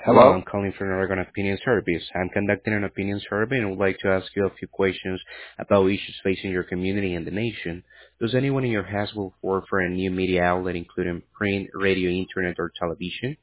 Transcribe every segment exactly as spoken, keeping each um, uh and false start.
Hello, I'm Hello? calling from Oregon Opinion Service. I'm conducting an opinion survey and would like to ask you a few questions about issues facing your community and the nation. Does anyone in your household work for a new media outlet, including print, radio, internet, or television?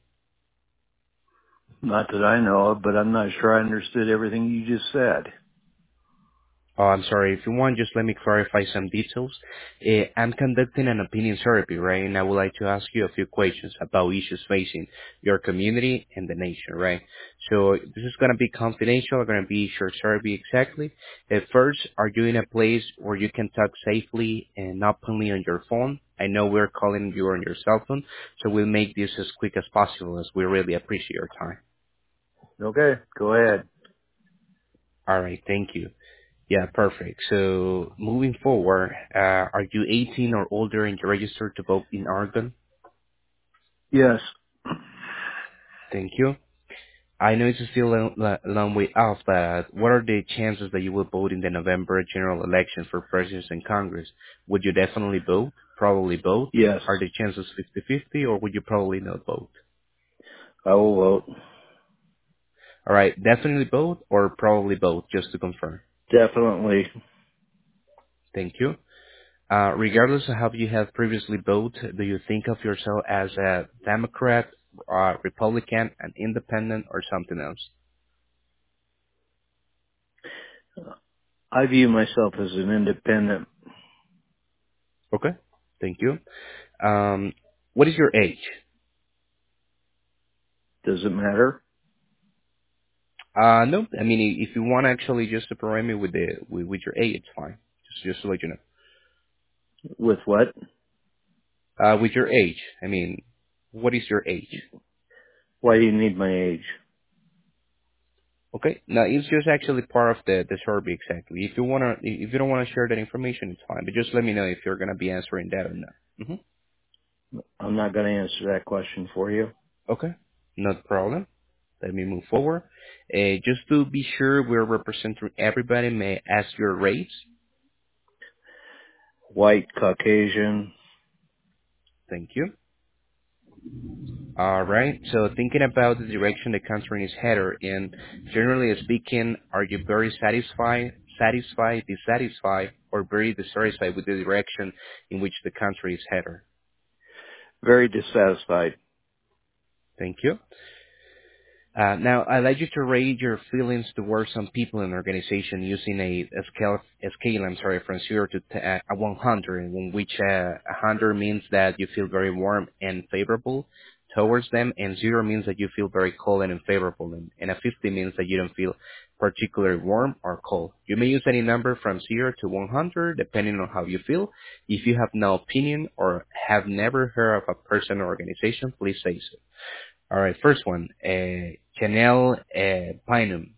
Not that I know of, but I'm not sure I understood everything you just said. Oh, I'm sorry. If you want, just let me clarify some details. Uh, I'm conducting an opinion survey, right? And I would like to ask you a few questions about issues facing your community and the nation, right? So this is going to be confidential. Going to be short survey exactly. At first, are you in a place where you can talk safely and openly on your phone? I know we're calling you on your cell phone, so we'll make this as quick as possible as we really appreciate your time. Okay, go ahead. All right. Thank you. Yeah, perfect. So moving forward, uh, are you eighteen or older and you're registered to vote in Oregon? Yes. Thank you. I know it's still a, a long way off, but what are the chances that you will vote in the November general election for president and Congress? Would you definitely vote? Probably vote? Yes. Are the chances fifty-fifty, or would you probably not vote? I will vote. All right, definitely vote or probably vote, just to confirm. Definitely. Thank you. Uh, regardless of how you have previously voted, do you think of yourself as a Democrat, uh, Republican, an independent, or something else? I view myself as an independent. Okay. Thank you. Um, what is your age? Does it matter? Uh, no. I mean, i- if you want actually just to provide me with the with, with your age, it's fine. Just just to let you know. With what? Uh, with your age, I mean, what is your age? Why do you need my age? Okay. Now it's just actually part of the the survey exactly. If you wanna, if you don't wanna share that information, it's fine. But just let me know if you're gonna be answering that or not. hmm I'm not going to answer that question for you. Okay. Not a problem. Let me move forward. Uh, just to be sure we're representing everybody, may I ask your race? White, Caucasian, Thank you. All right. So thinking about the direction the country is headed in, generally speaking, are you very satisfied, satisfied, dissatisfied, or very dissatisfied with the direction in which the country is headed? very dissatisfied. Thank you. Uh, now, I'd like you to rate your feelings towards some people in the organization using a, a scale, a scale, I'm sorry, from zero to t- uh, one hundred, in which uh, one hundred means that you feel very warm and favorable towards them, and zero means that you feel very cold and unfavorable, and, and a fifty means that you don't feel particularly warm or cold. You may use any number from zero to one hundred, depending on how you feel. If you have no opinion or have never heard of a person or organization, please say so. All right, first one, uh, Janelle uh, Bynum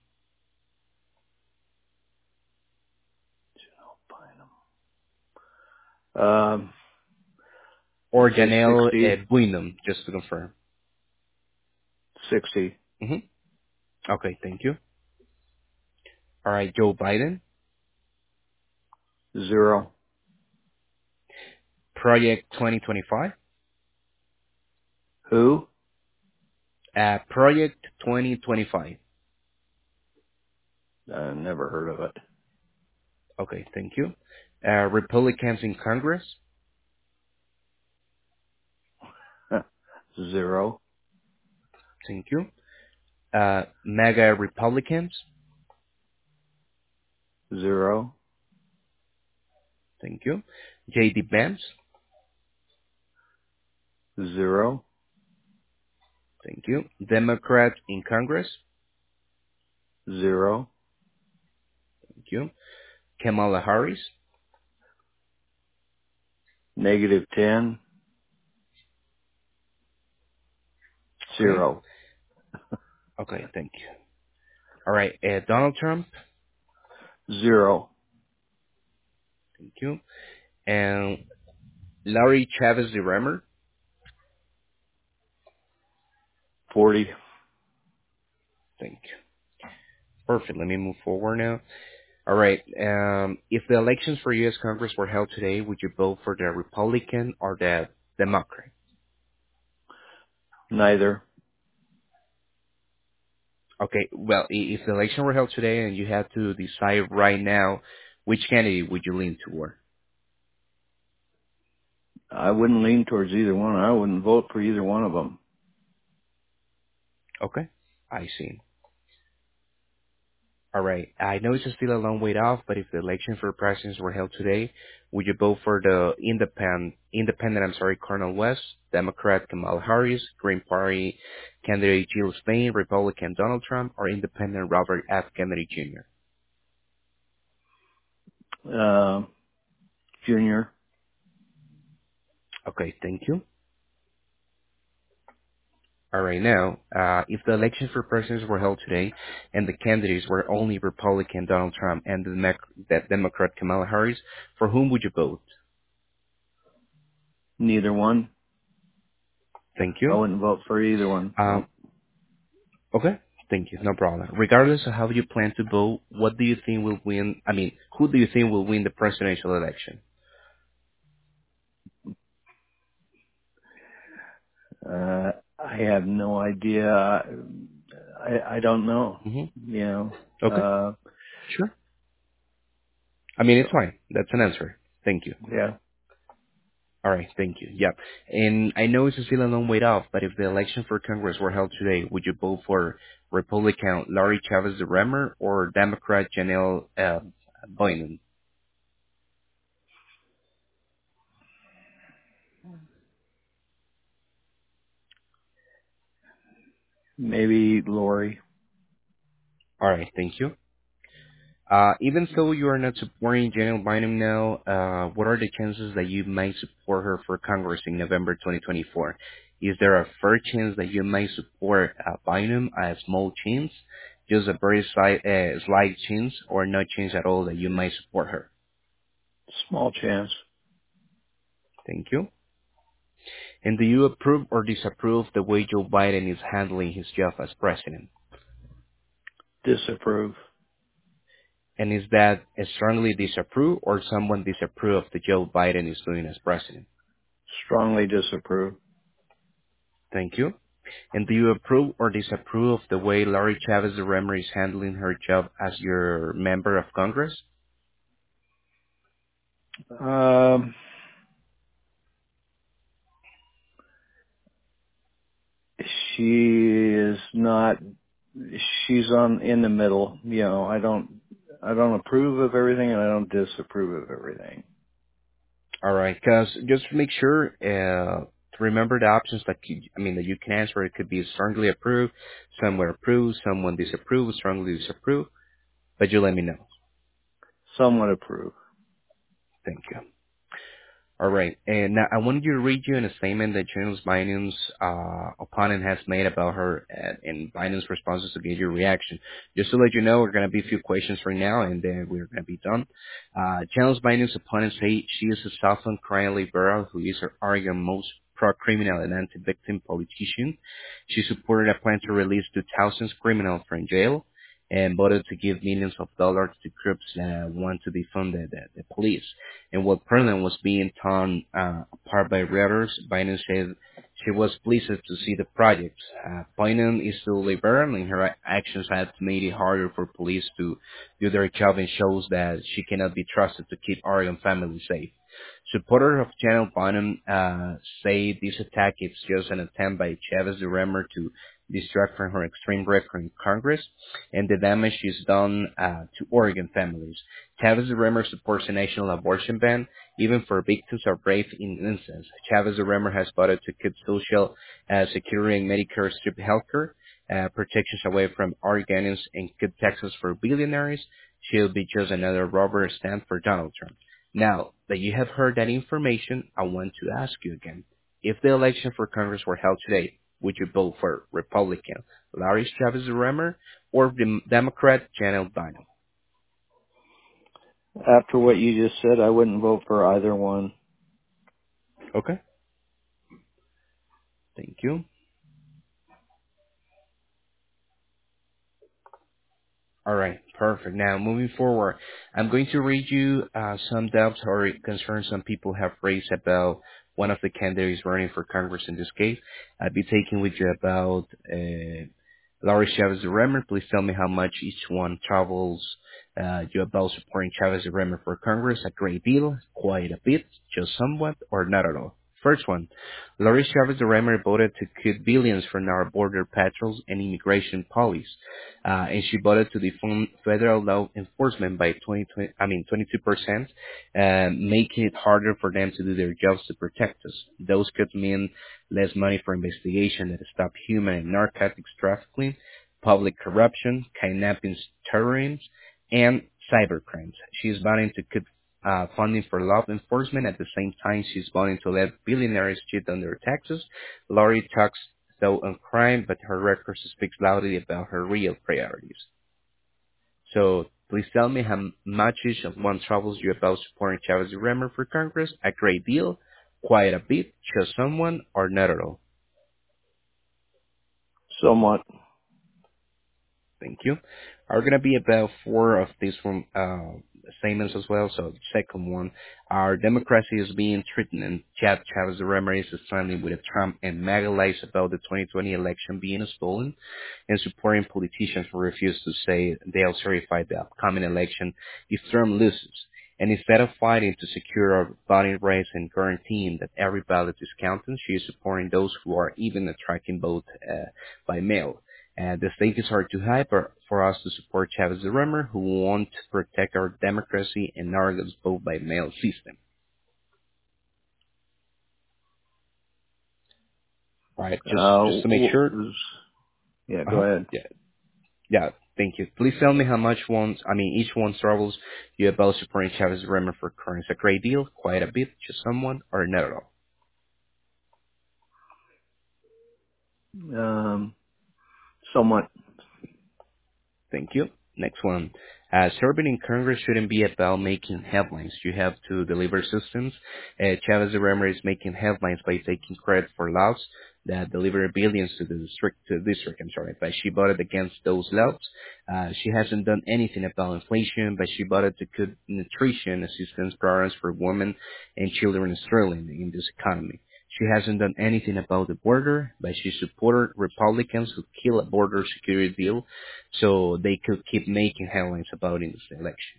Um, or say Janelle uh, sixty, Bynum, just to confirm. sixty, hmm Okay, thank you. All right, Joe Biden, zero. Project twenty twenty-five. Who? Uh, Project twenty twenty-five. Uh, never heard of Okay, thank you. Uh, Republicans in Congress. it. Zero, Thank you. Uh, MAGA Republicans. zero, Thank you. J D Vance. zero, Thank you. Democrats in Congress. zero, Thank you. Kamala Harris. negative ten, Okay. zero, Okay, thank you. All right, uh, Donald Trump. zero, Thank you. And Larry Chavez de Remer. forty, Thank you. Perfect. Let me move forward now. All right. Um, if the elections for U S. Congress were held today, would you vote for the Republican or the Democrat? neither. Okay, well, i- if the election were held today and you had to decide right now, which candidate would you lean toward? I wouldn't lean towards either one. I wouldn't vote for either one of them. Okay, I see. All right. I know it's still a long way off, but if the election for presidents were held today, would you vote for the independent, independent, I'm sorry, Cornel West, Democrat Kamala Harris, Green Party candidate Jill Stein, Republican Donald Trump, or independent Robert F. Kennedy Junior? Uh, Junior, Okay, thank you. All right, now, uh, if the election for presidents were held today and the candidates were only Republican Donald Trump and the Demo- the Democrat Kamala Harris, for whom would you vote? neither one. Thank I you. wouldn't vote for either one. Um, No. Okay. Thank you. No problem. Regardless of how you plan to vote, what do you think will win? I mean, who do you think will win the presidential election? Uh, I have no idea. I, I don't know. hmm You know. Okay. Uh, Sure. I mean, it's so fine. That's an answer. Thank you. yeah. All right. Thank you. Yeah. And I know it's still a long way off, but if the election for Congress were held today, would you vote for Republican Larry Chavez de Remer or Democrat Janelle uh, Boynan? Maybe Lori. All right. Thank you. Uh, even though you are not supporting Janelle Bynum now, uh, what are the chances that you might support her for Congress in November twenty twenty-four? Is there a fair chance that you might support uh, Bynum, a small chance, just a very slight, uh, slight chance, or no chance at all that you might support her? Small chance. Thank you. And do you approve or disapprove the way Joe Biden is handling his job as president? Disapprove. And is that a strongly disapprove or someone disapprove of the Joe Biden is doing as president? Strongly disapprove. Thank you. And do you approve or disapprove of the way Laurie Chavez de Remer is handling her job as your member of Congress? Um, she is not. She's on in the middle. You know, I don't. I don't approve of everything, and I don't disapprove of everything. All right, because just to make sure, uh, to remember the options that you, I mean that you can answer, it could be strongly approved, somewhere approved, someone disapprove, strongly disapprove. But you let me know. Somewhat approve. Thank you. All right. And now I wanted you to read you in a statement that James Biden's uh, opponent has made about her uh, and Biden's responses to get your reaction. Just to let you know, we're going to be a few questions right now, and then we're going to be done. Uh, James Biden's opponents say she is a Southern crying liberal who is her argument most pro-criminal and anti-victim politician. She supported a plan to release two thousand criminals from jail and voted to give millions of dollars to groups that want to defund the, the, the police. And while Perlin was being torn uh, apart by Reuters, Biden said she was pleased to see the project. Uh, Biden is still liberal, and her actions have made it harder for police to do their job and shows that she cannot be trusted to keep Oregon families safe. Supporters of General Bynum uh, say this attack is just an attempt by Chavez de Remer to distract from her extreme record in Congress and the damage she's done uh, to Oregon families. Chavez de Remer supports a national abortion ban, even for victims of rape in instance. Chavez de Remer has voted to keep social uh, security and Medicare strip healthcare uh, protections away from Oregonians and keep taxes for billionaires. She'll be just another rubber stamp for Donald Trump. Now that you have heard that information, I want to ask you again. If the election for Congress were held today, would you vote for Republican Larry Chavez Remer or the Democrat Janelle Bynum? After what you just said, I wouldn't vote for either one. Okay, thank you. All right, perfect. Now, moving forward, I'm going to read you uh, some doubts or concerns some people have raised about one of the candidates running for Congress in this case. I'll be taking with you about uh, Laurie Chavez Remer, please tell me how much each one travels uh, you about supporting Chavez Remer for Congress. A great deal, quite a bit, just somewhat, or not at all. First one, Laurie Chavez Remer voted to cut billions from our border patrols and immigration police, uh, and she voted to defund federal law enforcement by twenty, twenty I mean twenty-two percent, uh, making it harder for them to do their jobs to protect us. Those could mean less money for investigation that stop human and narcotics trafficking, public corruption, kidnappings, terrorism, and cybercrimes. She is voting to cut uh, funding for law enforcement. At the same time, she's voting to let billionaires cheat on their taxes. Laurie talks though on crime, but her record speaks loudly about her real priorities. So please tell me how much each of one troubles you about supporting Chavez Remer for Congress. A great deal, quite a bit, just someone, or not at all. Somewhat. Thank you. Are going to be about four of these from uh, statements as well. So the second one, our democracy is being threatened, and Chad Chavez Remer is standing with Trump and MAGA lies about the twenty twenty election being stolen, and supporting politicians who refuse to say they'll certify the upcoming election if Trump loses. And instead of fighting to secure our voting rights and guaranteeing that every ballot is counted, she is supporting those who are even attracting vote uh, by mail. Uh, the stakes are too high for, for us to support Chavez Remer, who want to protect our democracy and Oregon's vote by mail system. All right, just Uh, just to make w- sure. w- yeah, go Uh-huh. ahead. Yeah, yeah. Thank you. Please tell me how much one, I mean, each one travels you about supporting Chavez Remer for currents. A great deal, quite a bit, just someone, or not at all. Um, somewhat. Thank you. Next one. Uh, serving in Congress shouldn't be about making headlines. You have to deliver systems. Uh, Chavez Remer is making headlines by taking credit for laws that deliver billions to the district, to the district, I'm sorry, but she voted against those laws. Uh, she hasn't done anything about inflation, but she voted to cut nutrition assistance programs for women and children struggling in this economy. She hasn't done anything about the border, but she supported Republicans who kill a border security deal so they could keep making headlines about in this election.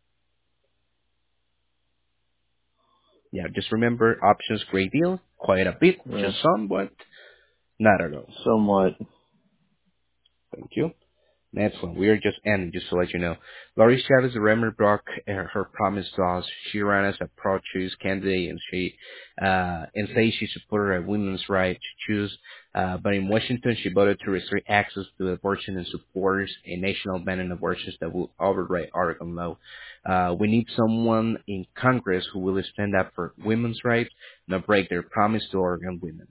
Yeah, just remember options great deal, quite a bit, Yeah, just somewhat, not at all. somewhat. Thank you. Next one. We are just ending, just to let you know. Laurie Chavez Remer broke uh, her promise to us. She ran as a pro-choice candidate, and she uh, and say she supported a women's right to choose. Uh, but in Washington, she voted to restrict access to abortion and supports a national ban on abortions that will override Oregon law. Uh, we need someone in Congress who will stand up for women's rights, not break their promise to Oregon women.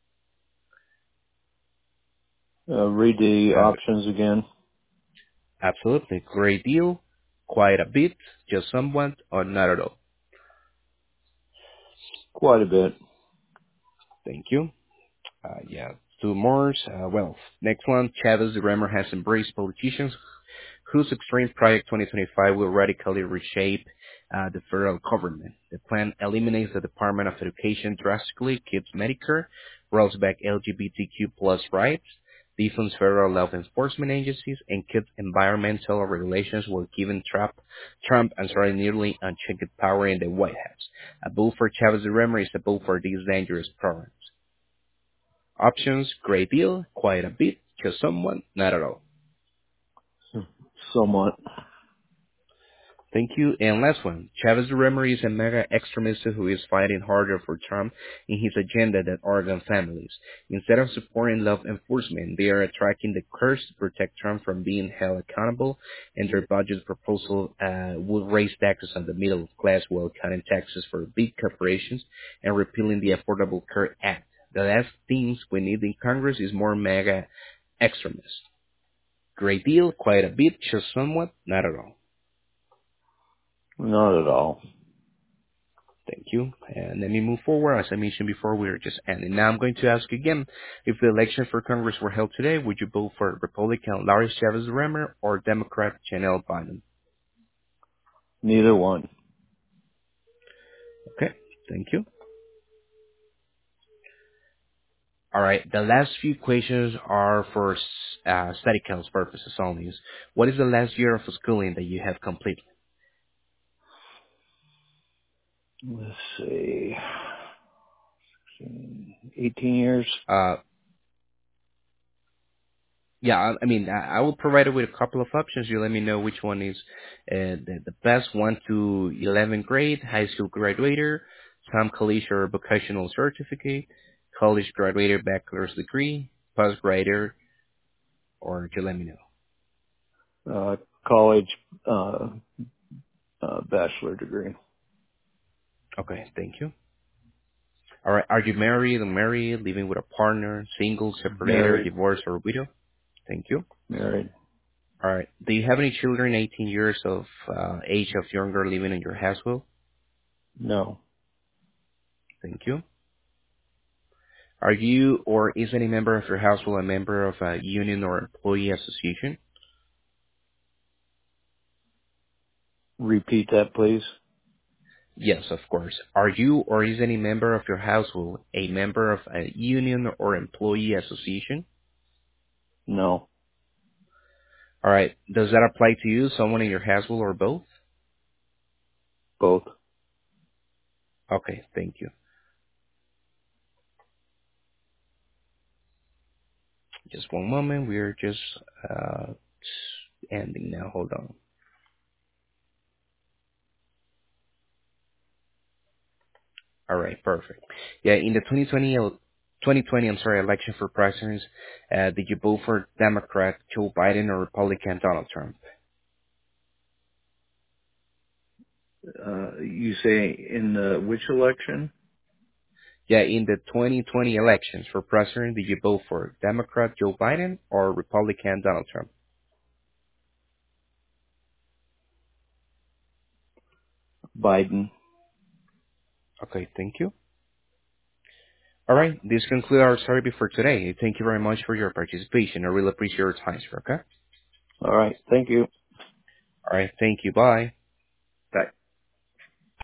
Uh, read the Uh, options again. Absolutely. Great deal. Quite a bit. Just somewhat or not at all. Quite a bit. Thank you. Uh, yeah. Two more. Uh, well, next one. Chavez Remer has embraced politicians whose extreme project twenty twenty-five will radically reshape uh, the federal government. The plan eliminates the Department of Education drastically, keeps Medicare, rolls back L G B T Q plus rights, defunds federal law enforcement agencies, and keeps environmental regulations while giving Trump, Trump and sorry, nearly unchecked power in the White House. A vote for Chavez Remer is a vote for these dangerous programs. Options, great deal, quite a bit, just somewhat, not at all. Somewhat. Thank you. And last one. Chavez Remer is a mega extremist who is fighting harder for Trump in his agenda than Oregon families. Instead of supporting law enforcement, they are attracting the curse to protect Trump from being held accountable, and their budget proposal uh, will raise taxes on the middle class while cutting taxes for big corporations and repealing the Affordable Care Act. The last things we need in Congress is more mega extremists. Great deal, quite a bit, just somewhat, not at all. Not at all. Thank you. And let me move forward. As I mentioned before, we are just ending. Now I'm going to ask again, if the election for Congress were held today, would you vote for Republican Larry Chavez Remer or Democrat Janelle Biden? Neither one. Okay, thank you. All right. The last few questions are for uh, study counts purposes only. What is the last year of schooling that you have completed? Let's see, eighteen years. Uh, yeah, I, I mean, I, I will provide it with a couple of options. You let me know which one is uh, the, the best. One to eleventh grade, high school graduator, some college or vocational certificate, college graduator, bachelor's degree, postgraduate, or you let me know. Uh, college, uh, uh, bachelor degree. Okay, thank you. All right. Are you married, unmarried, living with a partner, single, separated, Married, divorced, or widow? Thank you. married. All right. Do you have any children eighteen years of uh, age of younger living in your household? No, Thank you. Are you or is any member of your household a member of a union or employee association? repeat that, please. Yes, of course. Are you or is any member of your household a member of a union or employee association? No, All right. Does that apply to you, someone in your household, or both? both. Okay, thank you. Just one moment. We're just uh, ending now. Hold on. All right, perfect. Yeah, in the twenty twenty, el- twenty twenty, I'm sorry, election for president, uh, did you vote for Democrat Joe Biden or Republican Donald Trump? Uh, you say in the which election? Yeah, in the twenty twenty elections for president, did you vote for Democrat Joe Biden or Republican Donald Trump? Biden. Okay, thank you. All right, this concludes our survey for today. Thank you very much for your participation. I really appreciate your time, sir. Okay. All right. Thank you. All right, thank you. Bye.